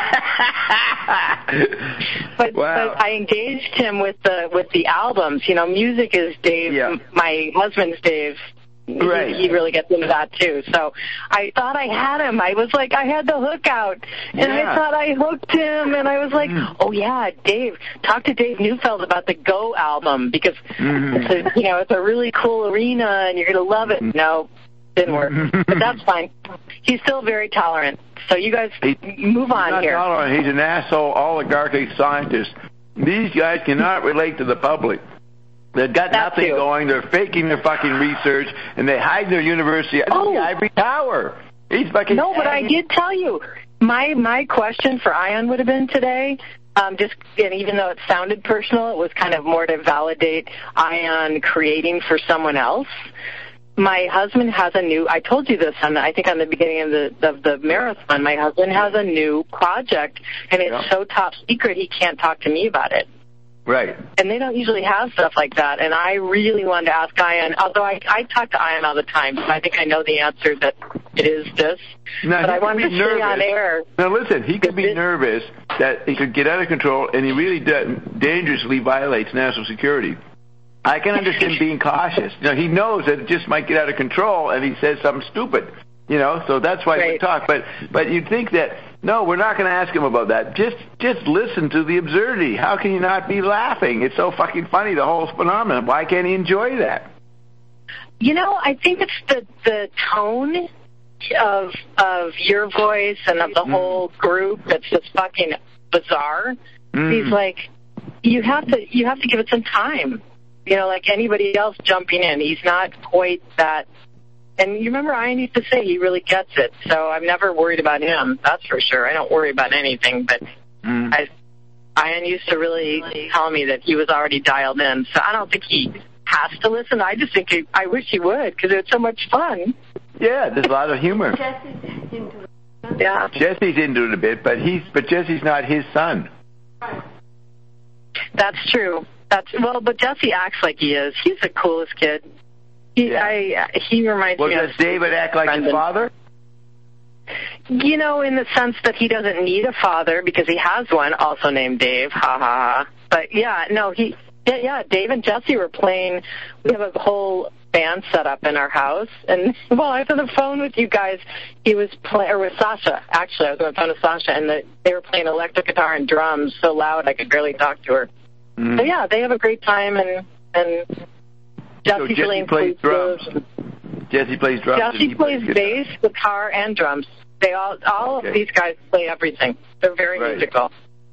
guy. But I engaged him with the albums. You know, music is Dave. Yeah. My husband's Dave. Right. He really gets into that too. So I thought I had him. I was like, I had the hook out, and I thought I hooked him, and I was like, oh yeah, Dave, talk to Dave Neufeld about the Go album because it's a really cool arena, and you're gonna love it. No, didn't work, but that's fine. He's still very tolerant. So you guys move on here. He's not tolerant. He's an asshole oligarchic scientist. These guys cannot relate to the public. They've got nothing going. They're faking their fucking research, and they hide their university in the ivory tower. He's fucking. No, but I did tell you. My question for Ian would have been today, and even though it sounded personal, it was kind of more to validate Ian creating for someone else. My husband has I told you this I think on the beginning of the marathon, my husband has a new project, and it's so top secret he can't talk to me about it. Right. And they don't usually have stuff like that. And I really wanted to ask Ian, although I talk to Ian all the time, so I think I know the answer that it is this. Now, but I wanted to stay on air. Now, listen, he could be nervous that he could get out of control, and he really dangerously violates national security. I can understand being cautious. You know, he knows that it just might get out of control, and he says something stupid. You know, so that's why we talk. But you'd think that, no, we're not going to ask him about that. Just listen to the absurdity. How can you not be laughing? It's so fucking funny, the whole phenomenon. Why can't he enjoy that? You know, I think it's the tone of your voice and of the whole group that's just fucking bizarre. He's like, you have to give it some time. You know, like anybody else jumping in. He's not quite that And you remember Ian used to say he really gets it, so I'm never worried about him. That's for sure. I don't worry about anything, but Ian used to really tell me that he was already dialed in. So I don't think he has to listen. I just think I wish he would, because it's so much fun. Yeah, there's a lot of humor. Yeah. Jesse's into it a bit, but Jesse's not his son. That's true. But Jesse acts like he is. He's the coolest kid. He reminds me of... Does David act like his father? You know, in the sense that he doesn't need a father because he has one, also named Dave. Ha ha ha. But yeah, no, Dave and Jesse were playing. We have a whole band set up in our house, and while I was on the phone with you guys, he was playing, or with Sasha. Actually, I was on the phone with Sasha, and they were playing electric guitar and drums so loud I could barely talk to her. So yeah, they have a great time, and Jesse plays drums. Jesse plays drums. Jesse plays bass, guitar, and drums. They all of these guys play everything. They're very musical.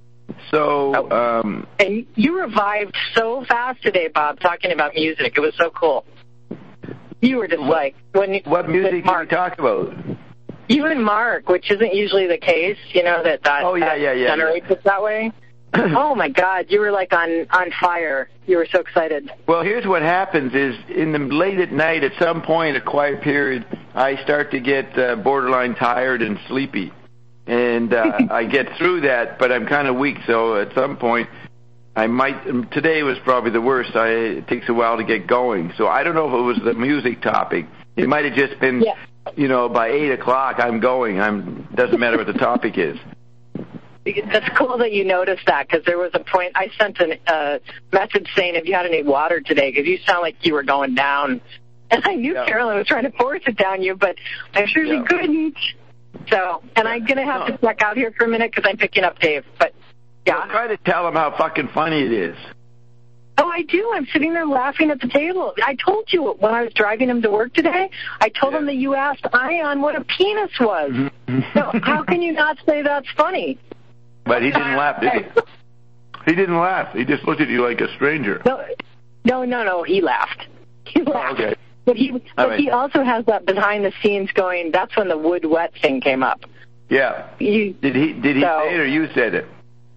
So, and you revived so fast today, Bob, talking about music. It was so cool. You were just what music did you talk about? You and Mark, which isn't usually the case, you know, that generates it that way. Oh, my God, you were like on fire. You were so excited. Well, here's what happens is late at night, at some point, a quiet period, I start to get borderline tired and sleepy. And I get through that, but I'm kind of weak, so at some point today was probably the worst. It takes a while to get going. So I don't know if it was the music topic. It might have just been, by 8 o'clock I'm going. Doesn't matter what the topic is. That's cool that you noticed that, because there was a point I sent a message saying if you had any water today, because you sound like you were going down. And I knew Carolyn was trying to force it down you, but I'm sure she couldn't. So, and I'm going to have to check out here for a minute because I'm picking up Dave. But, Well, try to tell him how fucking funny it is. Oh, I do. I'm sitting there laughing at the table. I told you when I was driving him to work today, I told him that you asked Ion what a penis was. So how can you not say that's funny? But he didn't laugh, did he? He didn't laugh. He just looked at you like a stranger. No. He laughed. He laughed. Okay. But he also has that behind the scenes going, that's when the wood wet thing came up. Yeah. Did he say it or you said it?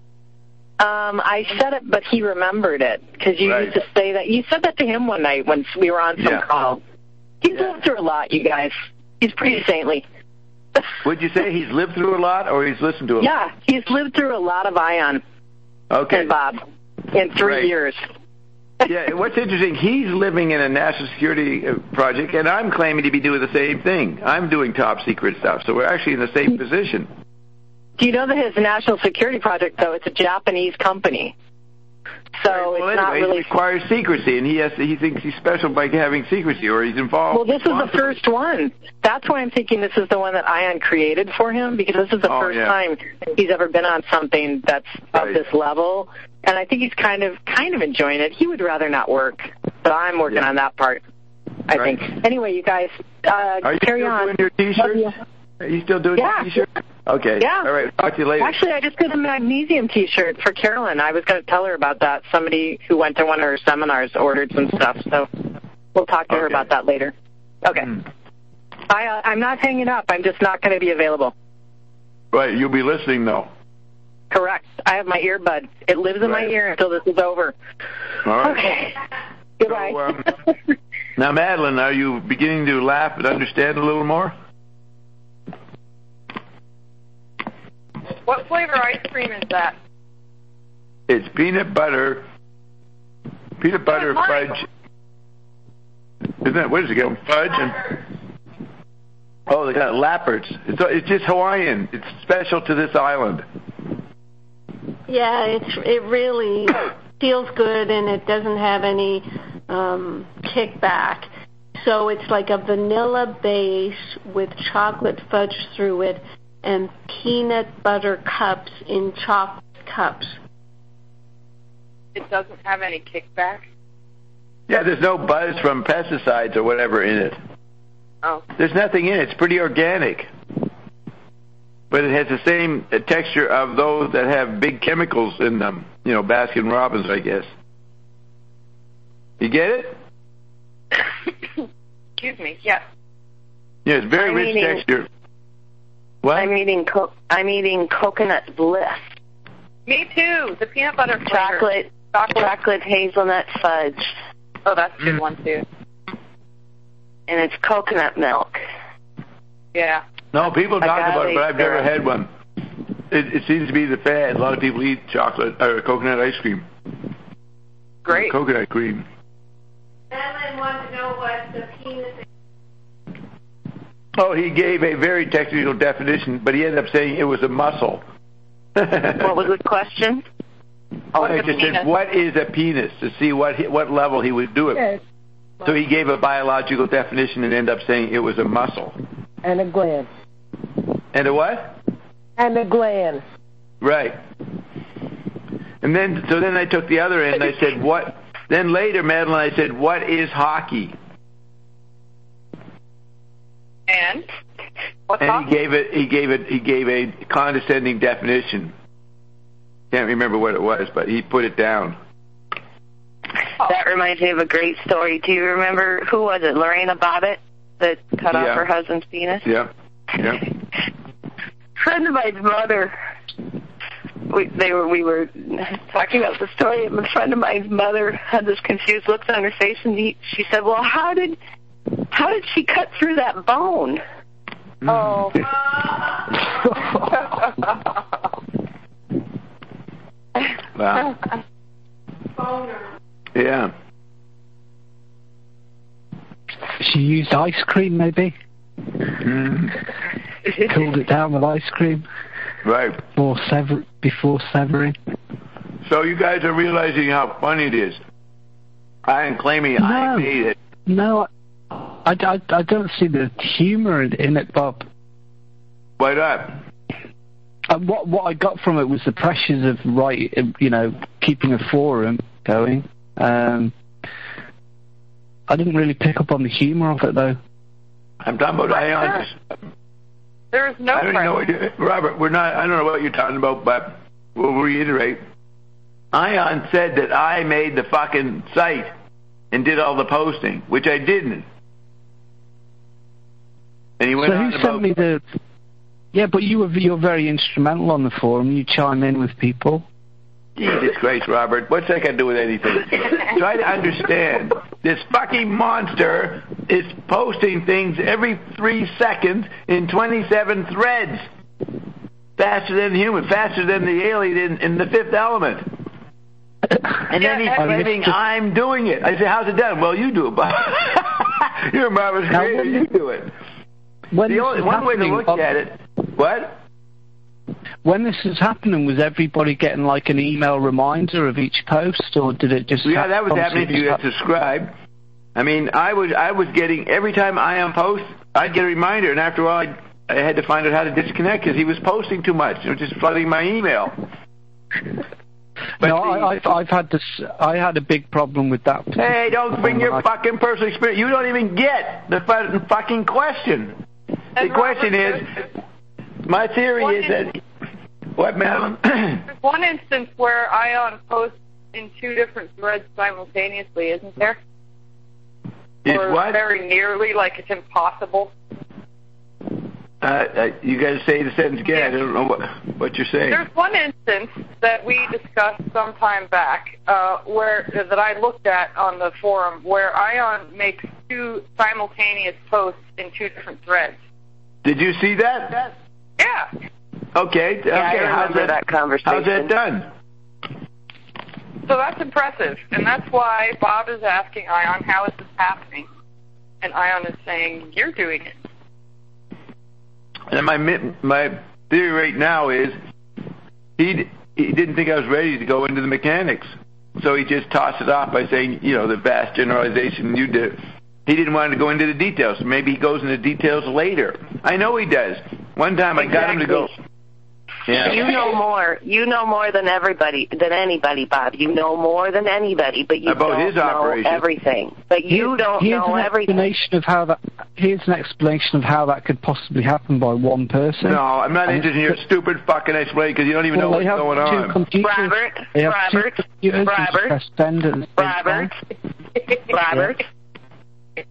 I said it, but he remembered it because you used to say that. You said that to him one night when we were on some call. He's lived through a lot, you guys. He's pretty saintly. Would you say he's lived through a lot or he's listened to a lot? Yeah, he's lived through a lot of Ion and Bob in 3 years. Yeah, what's interesting, he's living in a national security project, and I'm claiming to be doing the same thing. I'm doing top secret stuff, so we're actually in the same position. Do you know that his national security project, though, it's a Japanese company? So it's not really... It requires secrecy, and he thinks he's special by having secrecy, or he's involved. Well, this is the first one. That's why I'm thinking this is the one that Ion created for him, because this is the first time he's ever been on something that's of this level. And I think he's kind of enjoying it. He would rather not work, but I'm working on that part, I think. Anyway, you guys, carry on. Are you still doing your T-shirts? Are you still doing your T-shirts? Okay. Yeah. All right. Talk to you later. Actually, I just did a magnesium T-shirt for Carolyn. I was going to tell her about that. Somebody who went to one of her seminars ordered some stuff, so we'll talk to her about that later. Okay. I'm not hanging up. I'm just not going to be available. Right. You'll be listening, though. Correct. I have my earbud. It lives in my ear until this is over. All right. Okay. Goodbye. So, now, Madeline, are you beginning to laugh and understand a little more? What flavor ice cream is that? It's peanut butter fudge. Isn't that, what is it called? Fudge and... Oh, they got Lapperts. It's just Hawaiian. It's special to this island. Yeah, it really feels good, and it doesn't have any kickback. So it's like a vanilla base with chocolate fudge through it and peanut butter cups in chocolate cups. It doesn't have any kickback? Yeah, there's no buzz from pesticides or whatever in it. Oh. There's nothing in it. It's pretty organic. But it has the same texture of those that have big chemicals in them. You know, Baskin Robbins, I guess. You get it? Excuse me, yes. Yeah, it's very rich texture. What? I'm eating coconut bliss. Me too. The peanut butter Chocolate hazelnut fudge. Oh, that's a good one too. And it's coconut milk. Yeah. No, people talk about it, but I've never had one. It seems to be the fad. A lot of people eat chocolate or coconut ice cream. Great. Coconut cream. Madeline wanted to know what the penis is. Oh, he gave a very technical definition, but he ended up saying it was a muscle. What was the question? I just said, what is a penis, to see what level he would do it. Yes. So he gave a biological definition and ended up saying it was a muscle. And a gland. And a what? And a gland. Right. And then I took the other end and I said, what? Then later, Madeline, I said, what is hockey? And? What's And hockey? he gave a condescending definition. Can't remember what it was, but he put it down. That reminds me of a great story. Do you remember, who was it, Lorena Bobbitt, that cut off her husband's penis? Yeah. Yeah. Friend of mine's mother, we were talking about the story, and a friend of mine's mother had this confused look on her face, and she said, well, how did she cut through that bone? Oh. Wow. Yeah. She used ice cream, maybe. Cooled it down with ice cream. Right. Before severing. So you guys are realizing how funny it is. I am claiming I made it. No, I don't see the humor in it, Bob. Why not? What I got from it was the pressures of keeping a forum going. I didn't really pick up on the humor of it, though. I'm talking about Ion. There's no I don't know, Robert. We're not. I don't know what you're talking about, but we'll reiterate. Ion said that I made the fucking site and did all the posting, which I didn't. And he went on about. Sent me the? Yeah, but you're very instrumental on the forum. You chime in with people. Jesus Christ, Robert. What's that got to do with anything? Try to understand. This fucking monster is posting things every 3 seconds in 27 threads. Faster than human, faster than the alien in The Fifth Element. And then he's claiming I'm doing it. I say, how's it done? Well, you do it, Bob. You're Marvel's creator. You do it. One way to look at it. What? When this was happening, was everybody getting like an email reminder of each post, or did it just? Yeah, that was happening if you had subscribed. I mean, I was getting, every time Ion posts, I'd get a reminder, and after a while, I had to find out how to disconnect because he was posting too much. It was just flooding my email. But no, I've had this. I had a big problem with that. Hey, don't bring your fucking personal experience. You don't even get the fucking question. The question is, my theory is that. What, Madeline? There's one instance where Ion posts in 2 different threads simultaneously, isn't there? Or what? Very nearly, like it's impossible. You got to say the sentence again. I don't know what you're saying. There's one instance that we discussed some time back that I looked at on the forum where Ion makes 2 simultaneous posts in 2 different threads. Did you see that? Yeah. Okay. Yeah, I remember that conversation. How's that done? So that's impressive, and that's why Bob is asking Ion, how is this happening? And Ion is saying, you're doing it. And my theory right now is he didn't think I was ready to go into the mechanics, so he just tossed it off by saying, the vast generalization you did. He didn't want to go into the details. Maybe he goes into details later. I know he does. One time I got him to go. Yeah. You know more. You know more than anybody, Bob. You know more than anybody, but you about don't know everything. But you don't know everything. Here's an explanation of how that could possibly happen by one person. No, I'm not interested in your stupid fucking explanation because you don't even know what's going on. Robert.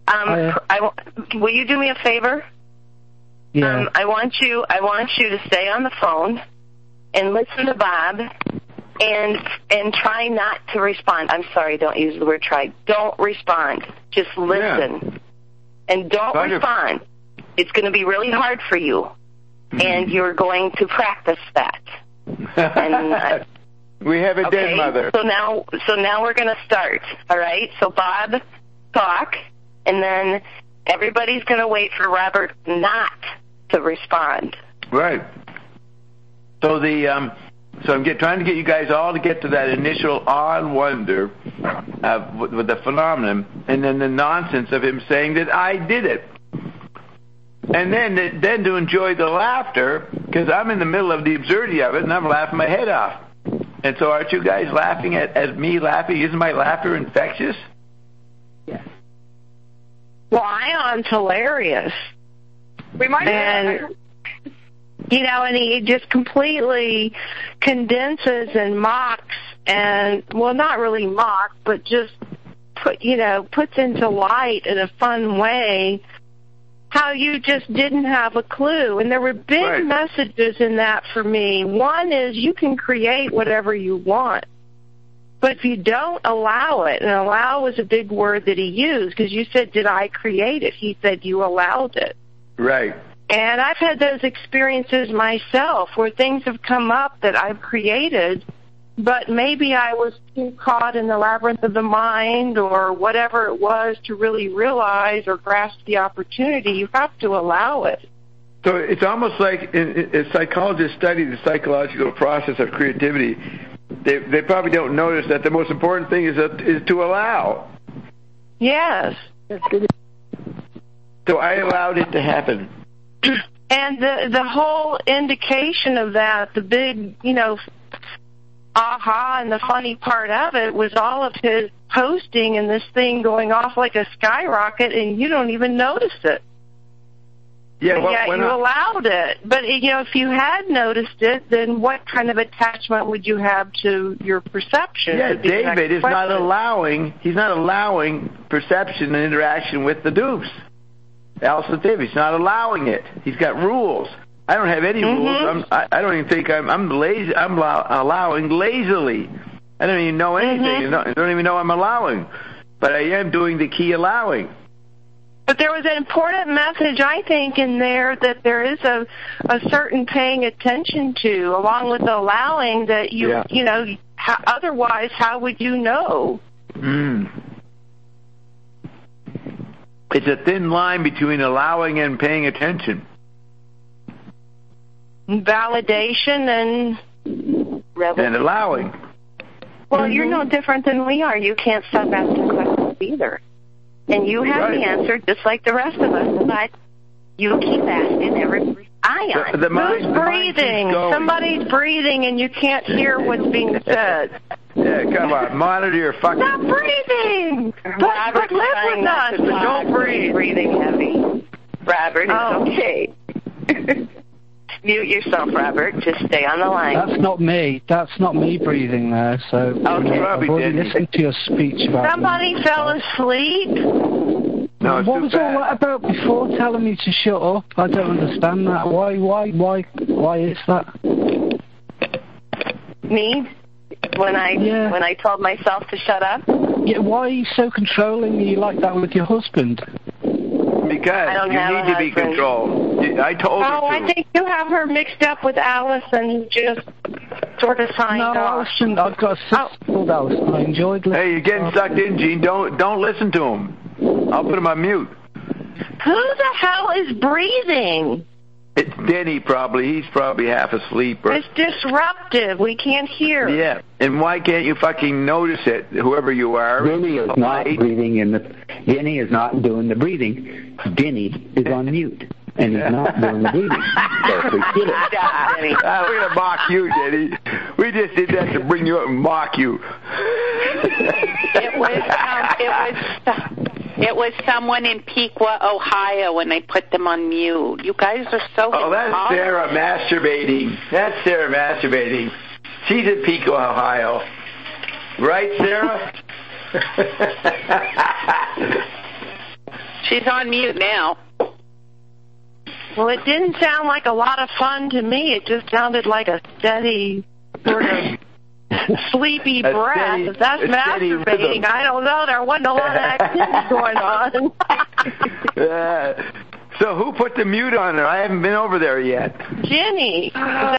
Will you do me a favor? Yeah. I want you to stay on the phone and listen to Bob and try not to respond. I'm sorry, don't use the word try. Don't respond. Just listen. And don't respond. It's going to be really hard for you. And you're going to practice that. And, we have a dead mother. So now we're going to start. All right? So Bob, talk, and then everybody's going to wait for Robert not to respond. Right. So I'm trying to get you guys all to get to that initial awe and wonder with the phenomenon, and then the nonsense of him saying that I did it. And then to enjoy the laughter, because I'm in the middle of the absurdity of it, and I'm laughing my head off. And so aren't you guys laughing at me laughing? Isn't my laughter infectious? Yes. Well, Ion's hilarious. We might and he just completely condenses and mocks and, well, not really mock, but just puts into light in a fun way how you just didn't have a clue. And there were big messages in that for me. One is you can create whatever you want, but if you don't allow it, and allow was a big word that he used, because you said, did I create it? He said you allowed it. Right. And I've had those experiences myself where things have come up that I've created, but maybe I was too caught in the labyrinth of the mind or whatever it was to really realize or grasp the opportunity. You have to allow it. So it's almost like as psychologists study the psychological process of creativity, they probably don't notice that the most important thing is to allow. Yes. So I allowed it to happen. And the whole indication of that, the big, aha, and the funny part of it was all of his posting and this thing going off like a skyrocket, and you don't even notice it. Yeah, you allowed it. But, if you had noticed it, then what kind of attachment would you have to your perception? Yeah, David is not allowing, he's not allowing perception and interaction with the dupes. Alison Davis, he's not allowing it. He's got rules. I don't have any rules. I don't even think I'm lazy. I'm allowing lazily. I don't even know anything. I don't even know I'm allowing. But I am doing the key allowing. But there was an important message, I think, in there that there is a certain paying attention to, along with the allowing that otherwise, how would you know? It's a thin line between allowing and paying attention. Validation and allowing. Well, you're no different than we are. You can't stop asking questions either. And you have the answer just like the rest of us, but you keep asking every Ion. Who's breathing? Somebody's breathing and you can't hear what's being said. Yeah, come on. Monitor your fucking... Stop breathing! But live with us. Don't breathe. Breathing heavy. Robert, it's okay. Mute yourself, Robert. Just stay on the line. That's not me. That's not me breathing there. So I've already listened to your speech about... Somebody fell asleep? No, what was all that about before telling me to shut up? I don't understand that. Why is that? Me? When I told myself to shut up? Yeah, why are you so controlling? You like that with your husband? Because you need to be controlled. I told her to. I think you have her mixed up with Allison, who just sort of signed off. Allison, I've got a sister called Allison. I enjoyed listening. Hey, you're getting sucked in, Gene. Don't listen to him. I'll put him on mute. Who the hell is breathing? It's Denny, probably. He's probably half asleep. It's disruptive. We can't hear. Yeah, and why can't you fucking notice it, whoever you are? Denny is not breathing Denny is not doing the breathing. Denny is on mute, and he's not doing the breathing. So forget it. We're going to mock you, Denny. We just did that to bring you up and mock you. It was someone in Pequot, Ohio, when they put them on mute. You guys are so... Oh, that's Sarah masturbating. That's Sarah masturbating. She's in Pequot, Ohio. Right, Sarah? She's on mute now. Well, it didn't sound like a lot of fun to me. It just sounded like a steady sort of sleepy breath. If that's masturbating, I don't know. There wasn't a lot of activity going on. So who put the mute on her? I haven't been over there yet. Jenny.